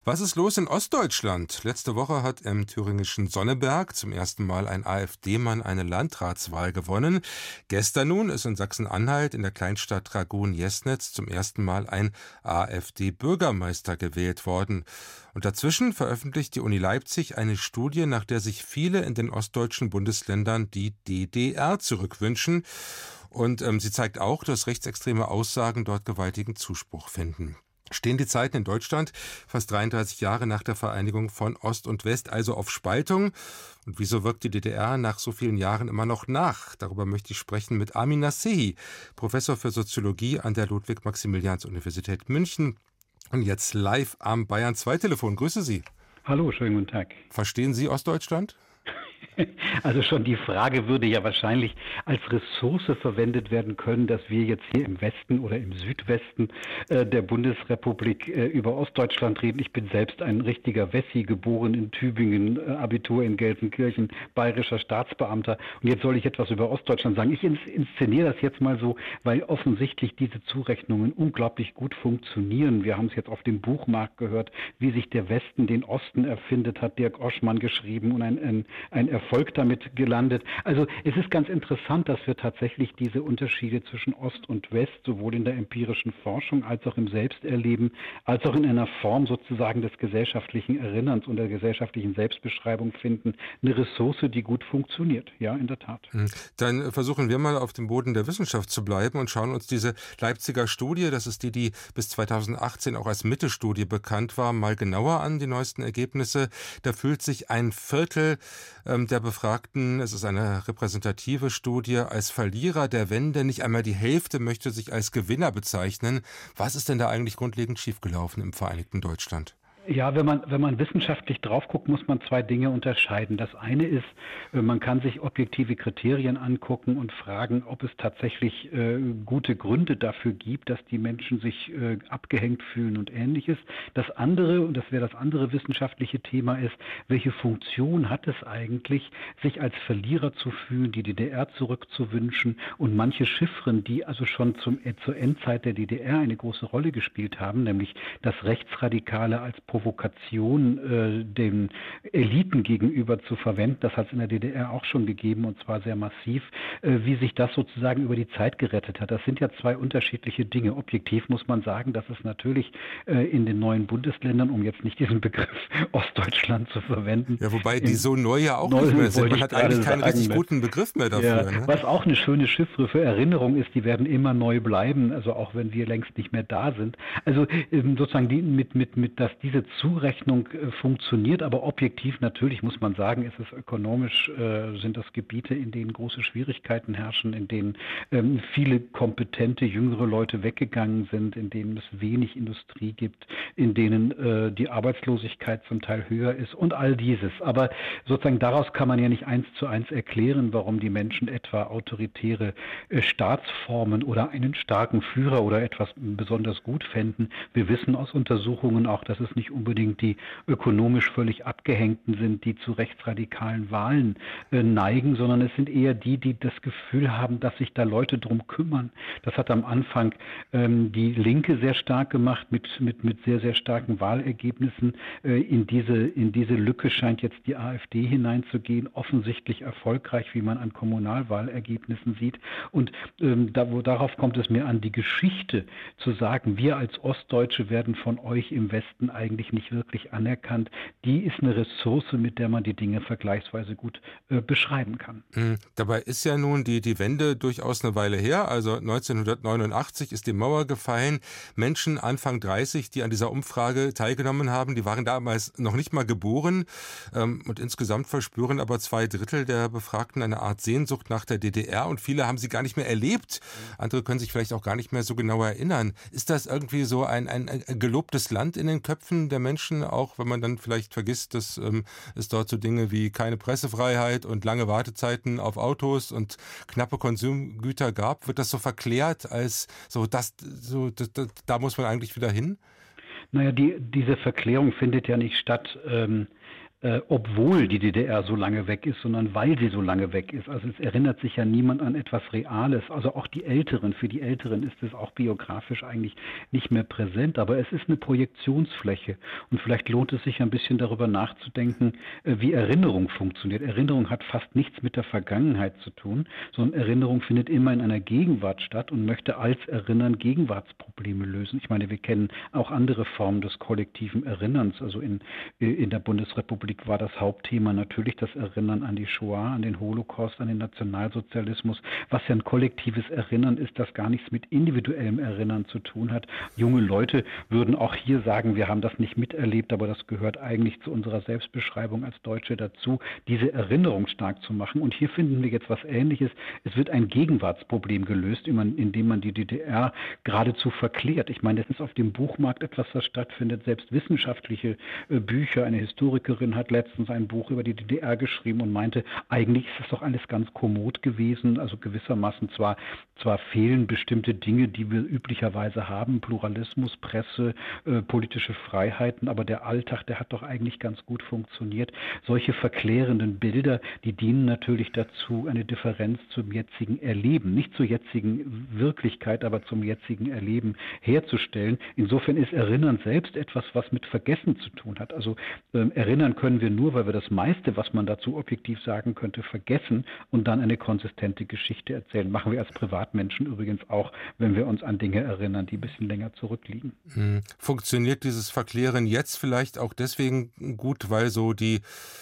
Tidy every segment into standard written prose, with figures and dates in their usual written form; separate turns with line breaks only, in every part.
Was ist los in Ostdeutschland? Letzte Woche hat im thüringischen Sonneberg zum ersten Mal ein AfD-Mann eine Landratswahl gewonnen. Gestern nun ist in Sachsen-Anhalt in der Kleinstadt Dragun-Jesnitz zum ersten Mal ein AfD-Bürgermeister gewählt worden. Und dazwischen veröffentlicht die Uni Leipzig eine Studie, nach der sich viele in den ostdeutschen Bundesländern die DDR zurückwünschen. Und sie zeigt auch, dass rechtsextreme Aussagen dort gewaltigen Zuspruch finden. Stehen die Zeiten in Deutschland fast 33 Jahre nach der Vereinigung von Ost und West also auf Spaltung? Und wieso wirkt die DDR nach so vielen Jahren immer noch nach? Darüber möchte ich sprechen mit Amin Nasehi, Professor für Soziologie an der Ludwig-Maximilians-Universität München und jetzt live am Bayern 2 Telefon. Grüße Sie.
Hallo, schönen guten Tag.
Verstehen Sie Ostdeutschland?
Also schon die Frage würde ja wahrscheinlich als Ressource verwendet werden können, dass wir jetzt hier im Westen oder im Südwesten der Bundesrepublik über Ostdeutschland reden. Ich bin selbst ein richtiger Wessi, geboren in Tübingen, Abitur in Gelsenkirchen, bayerischer Staatsbeamter. Und jetzt soll ich etwas über Ostdeutschland sagen. Ich inszeniere das jetzt mal so, weil offensichtlich diese Zurechnungen unglaublich gut funktionieren. Wir haben es jetzt auf dem Buchmarkt gehört, wie sich der Westen den Osten erfindet, hat Dirk Oschmann geschrieben und ein Erfolg damit gelandet. Also es ist ganz interessant, dass wir tatsächlich diese Unterschiede zwischen Ost und West sowohl in der empirischen Forschung als auch im Selbsterleben, als auch in einer Form sozusagen des gesellschaftlichen Erinnerns und der gesellschaftlichen Selbstbeschreibung finden. Eine Ressource, die gut funktioniert. Ja, in der Tat.
Dann versuchen wir mal auf dem Boden der Wissenschaft zu bleiben und schauen uns diese Leipziger Studie, das ist die bis 2018 auch als Mitte-Studie bekannt war, mal genauer an, die neuesten Ergebnisse. Da fühlt sich ein Viertel der Befragten, es ist eine repräsentative Studie, als Verlierer der Wende. Nicht einmal die Hälfte möchte sich als Gewinner bezeichnen. Was ist denn da eigentlich grundlegend schiefgelaufen im Vereinigten Deutschland?
Ja, wenn man wissenschaftlich drauf guckt, muss man zwei Dinge unterscheiden. Das eine ist, man kann sich objektive Kriterien angucken und fragen, ob es tatsächlich gute Gründe dafür gibt, dass die Menschen sich abgehängt fühlen und Ähnliches. Das andere, und das wäre das andere wissenschaftliche Thema, ist, welche Funktion hat es eigentlich, sich als Verlierer zu fühlen, die DDR zurückzuwünschen und manche Chiffren, die also schon zur Endzeit der DDR eine große Rolle gespielt haben, nämlich das Rechtsradikale als Provokation den Eliten gegenüber zu verwenden. Das hat es in der DDR auch schon gegeben und zwar sehr massiv, wie sich das sozusagen über die Zeit gerettet hat. Das sind ja zwei unterschiedliche Dinge. Objektiv muss man sagen, dass es natürlich in den neuen Bundesländern, um jetzt nicht diesen Begriff Ostdeutschland zu verwenden.
Ja, wobei die so neu ja auch nicht mehr sind. Man hat eigentlich keinen richtig guten Begriff mehr dafür.
Ja, ne? Was auch eine schöne Chiffre für Erinnerung ist, die werden immer neu bleiben, also auch wenn wir längst nicht mehr da sind. Also sozusagen dass diese Zurechnung funktioniert, aber objektiv natürlich muss man sagen, ist es ökonomisch, sind das Gebiete, in denen große Schwierigkeiten herrschen, in denen viele kompetente jüngere Leute weggegangen sind, in denen es wenig Industrie gibt, in denen die Arbeitslosigkeit zum Teil höher ist und all dieses. Aber sozusagen daraus kann man ja nicht 1:1 erklären, warum die Menschen etwa autoritäre Staatsformen oder einen starken Führer oder etwas besonders gut fänden. Wir wissen aus Untersuchungen auch, dass es nicht unbedingt die ökonomisch völlig Abgehängten sind, die zu rechtsradikalen Wahlen neigen, sondern es sind eher die das Gefühl haben, dass sich da Leute drum kümmern. Das hat am Anfang die Linke sehr stark gemacht mit sehr, sehr starken Wahlergebnissen. In diese Lücke scheint jetzt die AfD hineinzugehen, offensichtlich erfolgreich, wie man an Kommunalwahlergebnissen sieht. Und darauf kommt es mir an, die Geschichte zu sagen, wir als Ostdeutsche werden von euch im Westen eigentlich nicht wirklich anerkannt. Die ist eine Ressource, mit der man die Dinge vergleichsweise gut beschreiben kann.
Dabei ist ja nun die Wende durchaus eine Weile her. Also 1989 ist die Mauer gefallen. Menschen Anfang 30, die an dieser Umfrage teilgenommen haben, die waren damals noch nicht mal geboren. Und insgesamt verspüren aber 2/3 der Befragten eine Art Sehnsucht nach der DDR. Und viele haben sie gar nicht mehr erlebt. Andere können sich vielleicht auch gar nicht mehr so genau erinnern. Ist das irgendwie so ein gelobtes Land in den Köpfen der Menschen, auch wenn man dann vielleicht vergisst, dass es dort so Dinge wie keine Pressefreiheit und lange Wartezeiten auf Autos und knappe Konsumgüter gab? Wird das so verklärt als da muss man eigentlich wieder hin?
Naja, diese Verklärung findet ja nicht statt obwohl die DDR so lange weg ist, sondern weil sie so lange weg ist. Also es erinnert sich ja niemand an etwas Reales. Also auch die Älteren, für die Älteren ist es auch biografisch eigentlich nicht mehr präsent, aber es ist eine Projektionsfläche. Und vielleicht lohnt es sich ein bisschen darüber nachzudenken, wie Erinnerung funktioniert. Erinnerung hat fast nichts mit der Vergangenheit zu tun, sondern Erinnerung findet immer in einer Gegenwart statt und möchte als Erinnern Gegenwartsprobleme lösen. Ich meine, wir kennen auch andere Formen des kollektiven Erinnerns. Also in der Bundesrepublik war das Hauptthema natürlich das Erinnern an die Shoah, an den Holocaust, an den Nationalsozialismus, was ja ein kollektives Erinnern ist, das gar nichts mit individuellem Erinnern zu tun hat. Junge Leute würden auch hier sagen, wir haben das nicht miterlebt, aber das gehört eigentlich zu unserer Selbstbeschreibung als Deutsche dazu, diese Erinnerung stark zu machen. Und hier finden wir jetzt was Ähnliches. Es wird ein Gegenwartsproblem gelöst, indem man die DDR geradezu verklärt. Ich meine, das ist auf dem Buchmarkt etwas, was stattfindet. Selbst wissenschaftliche Bücher, eine Historikerin hat letztens ein Buch über die DDR geschrieben und meinte, eigentlich ist das doch alles ganz kommod gewesen, also gewissermaßen zwar fehlen bestimmte Dinge, die wir üblicherweise haben, Pluralismus, Presse, politische Freiheiten, aber der Alltag, der hat doch eigentlich ganz gut funktioniert. Solche verklärenden Bilder, die dienen natürlich dazu, eine Differenz zum jetzigen Erleben, nicht zur jetzigen Wirklichkeit, aber zum jetzigen Erleben herzustellen. Insofern ist Erinnern selbst etwas, was mit Vergessen zu tun hat. Also erinnern können wir nur, weil wir das meiste, was man dazu objektiv sagen könnte, vergessen und dann eine konsistente Geschichte erzählen. Machen wir als Privatmenschen übrigens auch, wenn wir uns an Dinge erinnern, die ein bisschen länger zurückliegen.
Funktioniert dieses Verklären jetzt vielleicht auch deswegen gut, weil so die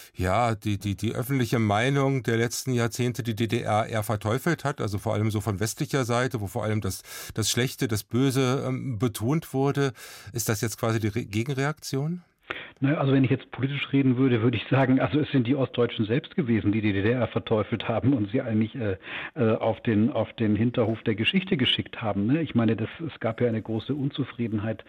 öffentliche Meinung der letzten Jahrzehnte die DDR eher verteufelt hat, also vor allem so von westlicher Seite, wo vor allem das Schlechte, das Böse betont wurde. Ist das jetzt quasi die Gegenreaktion?
Naja, also wenn ich jetzt politisch reden würde, würde ich sagen, also es sind die Ostdeutschen selbst gewesen, die die DDR verteufelt haben und sie eigentlich auf den Hinterhof der Geschichte geschickt haben. Ne? Ich meine, es gab ja eine große Unzufriedenheit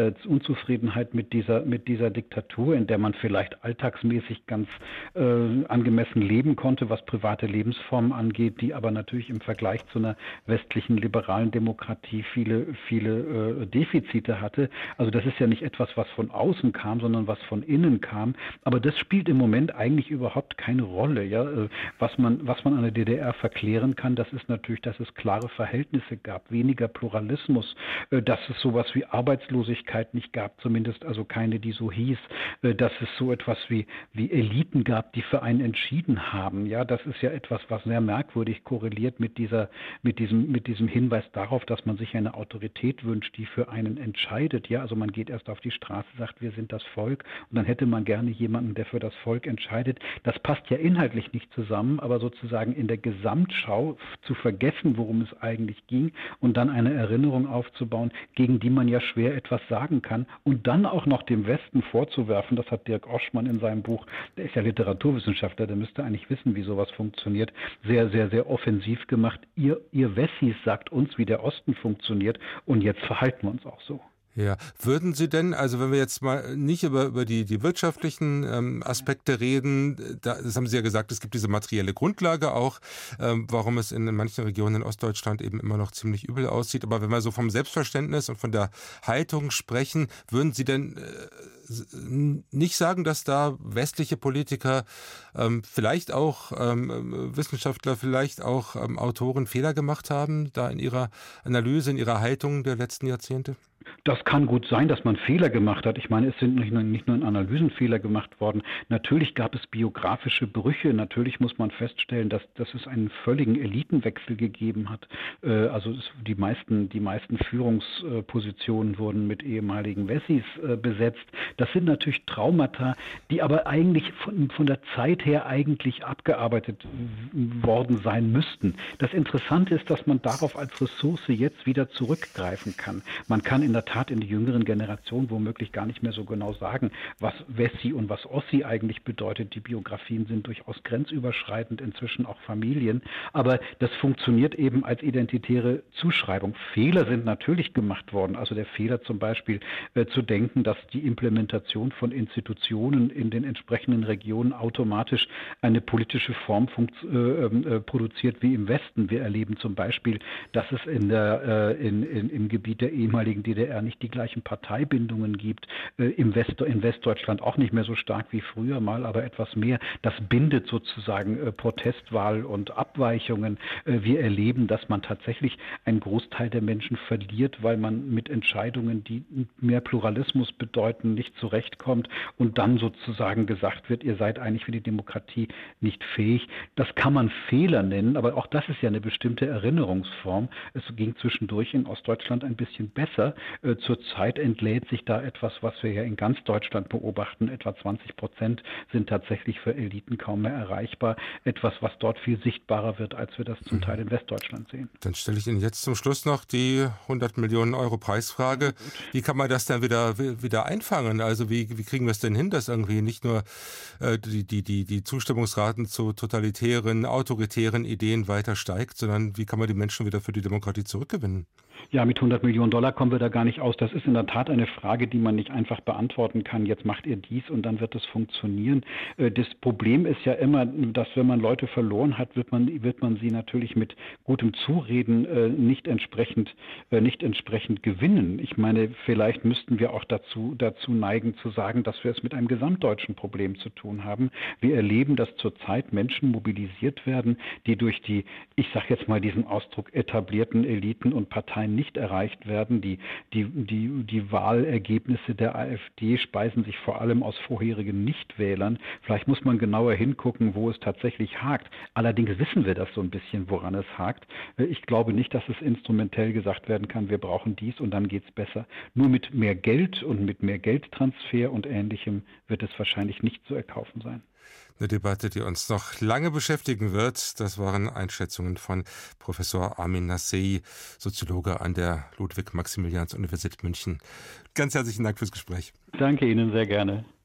mit dieser Diktatur, in der man vielleicht alltagsmäßig ganz angemessen leben konnte, was private Lebensformen angeht, die aber natürlich im Vergleich zu einer westlichen liberalen Demokratie viele Defizite hatte. Also das ist ja nicht etwas, was von außen kam, sondern was von innen kam. Aber das spielt im Moment eigentlich überhaupt keine Rolle. Ja? Was man an der DDR verklären kann, das ist natürlich, dass es klare Verhältnisse gab, weniger Pluralismus, dass es sowas wie Arbeitslosigkeit nicht gab, zumindest also keine, die so hieß, dass es so etwas wie Eliten gab, die für einen entschieden haben. Ja, das ist ja etwas, was sehr merkwürdig korreliert mit diesem Hinweis darauf, dass man sich eine Autorität wünscht, die für einen entscheidet. Ja, also man geht erst auf die Straße, sagt, wir sind das Volk, und dann hätte man gerne jemanden, der für das Volk entscheidet. Das passt ja inhaltlich nicht zusammen, aber sozusagen in der Gesamtschau zu vergessen, worum es eigentlich ging und dann eine Erinnerung aufzubauen, gegen die man ja schwer etwas sagen kann und dann auch noch dem Westen vorzuwerfen, das hat Dirk Oschmann in seinem Buch, der ist ja Literaturwissenschaftler, der müsste eigentlich wissen, wie sowas funktioniert, sehr, sehr, sehr offensiv gemacht. Ihr Wessis sagt uns, wie der Osten funktioniert und jetzt verhalten wir uns auch so.
Ja, würden Sie denn, also wenn wir jetzt mal nicht über die wirtschaftlichen Aspekte reden, das haben Sie ja gesagt, es gibt diese materielle Grundlage auch, warum es in manchen Regionen in Ostdeutschland eben immer noch ziemlich übel aussieht. Aber wenn wir so vom Selbstverständnis und von der Haltung sprechen, würden Sie denn nicht sagen, dass da westliche Politiker, vielleicht auch Wissenschaftler, vielleicht auch Autoren Fehler gemacht haben, da in ihrer Analyse, in ihrer Haltung der letzten Jahrzehnte?
Das kann gut sein, dass man Fehler gemacht hat. Ich meine, es sind nicht nur in Analysen Fehler gemacht worden. Natürlich gab es biografische Brüche. Natürlich muss man feststellen, dass es einen völligen Elitenwechsel gegeben hat. Also die meisten Führungspositionen wurden mit ehemaligen Wessis besetzt. Das sind natürlich Traumata, die aber eigentlich von der Zeit her eigentlich abgearbeitet worden sein müssten. Das Interessante ist, dass man darauf als Ressource jetzt wieder zurückgreifen kann. Man kann in der Tat in die jüngeren Generationen womöglich gar nicht mehr so genau sagen, was Wessi und was Ossi eigentlich bedeutet. Die Biografien sind durchaus grenzüberschreitend, inzwischen auch Familien. Aber das funktioniert eben als identitäre Zuschreibung. Fehler sind natürlich gemacht worden. Also der Fehler zum Beispiel zu denken, dass die Implementation von Institutionen in den entsprechenden Regionen automatisch eine politische Form produziert wie im Westen. Wir erleben zum Beispiel, dass es im Gebiet der ehemaligen DDR DDR nicht die gleichen Parteibindungen gibt, in Westdeutschland auch nicht mehr so stark wie früher mal, aber etwas mehr. Das bindet sozusagen Protestwahl und Abweichungen. Wir erleben, dass man tatsächlich einen Großteil der Menschen verliert, weil man mit Entscheidungen, die mehr Pluralismus bedeuten, nicht zurechtkommt und dann sozusagen gesagt wird, ihr seid eigentlich für die Demokratie nicht fähig. Das kann man Fehler nennen, aber auch das ist ja eine bestimmte Erinnerungsform. Es ging zwischendurch in Ostdeutschland ein bisschen besser. Zurzeit entlädt sich da etwas, was wir ja in ganz Deutschland beobachten. Etwa 20% sind tatsächlich für Eliten kaum mehr erreichbar. Etwas, was dort viel sichtbarer wird, als wir das zum Teil in Westdeutschland sehen.
Dann stelle ich Ihnen jetzt zum Schluss noch die 100 Millionen Euro Preisfrage. Wie kann man das dann wieder einfangen? Also wie kriegen wir es denn hin, dass irgendwie nicht nur die Zustimmungsraten zu totalitären, autoritären Ideen weiter steigt, sondern wie kann man die Menschen wieder für die Demokratie zurückgewinnen?
Ja, mit 100 Millionen Dollar kommen wir da gar nicht aus. Das ist in der Tat eine Frage, die man nicht einfach beantworten kann. Jetzt macht ihr dies und dann wird es funktionieren. Das Problem ist ja immer, dass wenn man Leute verloren hat, wird man sie natürlich mit gutem Zureden nicht entsprechend gewinnen. Ich meine, vielleicht müssten wir auch dazu neigen zu sagen, dass wir es mit einem gesamtdeutschen Problem zu tun haben. Wir erleben, dass zurzeit Menschen mobilisiert werden, die durch die, ich sage jetzt mal diesen Ausdruck, etablierten Eliten und Parteien nicht erreicht werden. Die Wahlergebnisse der AfD speisen sich vor allem aus vorherigen Nichtwählern. Vielleicht muss man genauer hingucken, wo es tatsächlich hakt. Allerdings wissen wir das so ein bisschen, woran es hakt. Ich glaube nicht, dass es instrumentell gesagt werden kann, wir brauchen dies und dann geht es besser. Nur mit mehr Geld und mit mehr Geldtransfer und Ähnlichem wird es wahrscheinlich nicht zu erkaufen sein.
Eine Debatte, die uns noch lange beschäftigen wird. Das waren Einschätzungen von Professor Armin Nassei, Soziologe an der Ludwig-Maximilians-Universität München. Ganz herzlichen Dank fürs Gespräch.
Danke Ihnen sehr gerne.